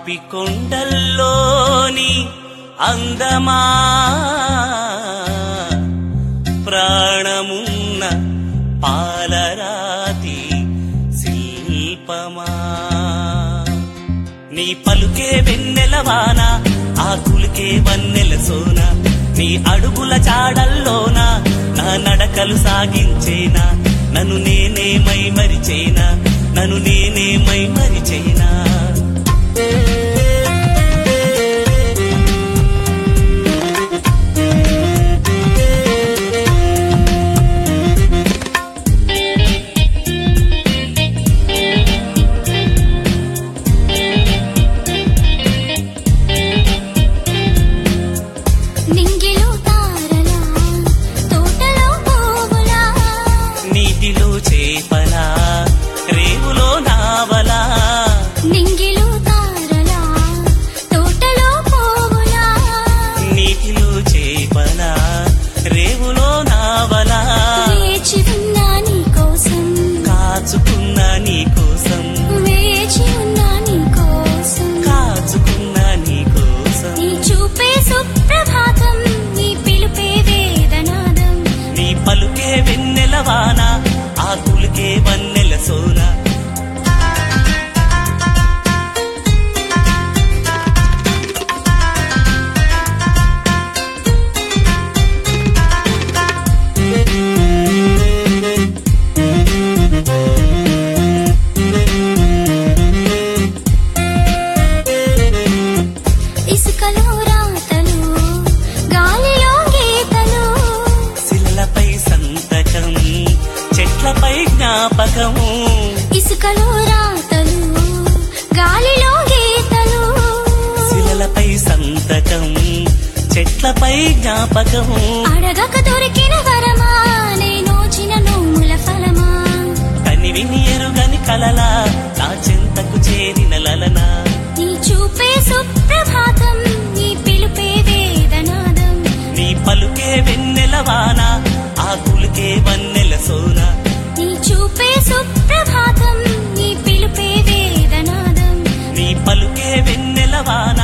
పాపి కొండల్లోని అందమా ప్రాణమున్న పాలరాతి శిల్పమా నీ పలుకే వెన్నెలవాన ఆకులకే వన్నెల సోన నీ అడుగుల జాడల్లోన నా నడకలు సాగించేనా నన్ను నేనే మై మరిచేనా నన్ను నేనే మై మరిచేనా నీటిలో చేపలా రేవులో నావలా నింగిలో తారలా తోటలో పోవులా నీటిలో చేపలా రేవులో నావలా వేచి ఉన్నా నీ కోసం కాచుకున్నా నీ కోసం వేచి ఉన్నా నీ కోసం కాచుకున్నా నీ కోసం నీ చూపే సుప్రభాతం నీ పిలుపే వేదనాదం నీ పలుకే వెన్నెలవాన ఆకులకే వన్నెల సోన ఇసుకలో రాతలు గాలిలో గీతలు శిలలపై సంతకం చెట్లపై జ్ఞాపకము ఇసుకలో రాతలు గాలిలో గీతలు శిలలపై సంతకం చెట్లపై జ్ఞాపకము అడగక దొరికిన వరమా నేనోచిన నోముల ఫలమా కనివిని ఎరుగని కలలా నా చెంతకు చేరిన లలనా నీ చూపే సుప్రభాతం నీ పిలుపే వేదనాదం నీ పలుకే వెన్నెలవాన ఆకులకే వన్నెల సోన నీ చూపే సుప్రభాతం నీ పిలుపే వేదనాదం నీ పలుకే వెన్నెలవాన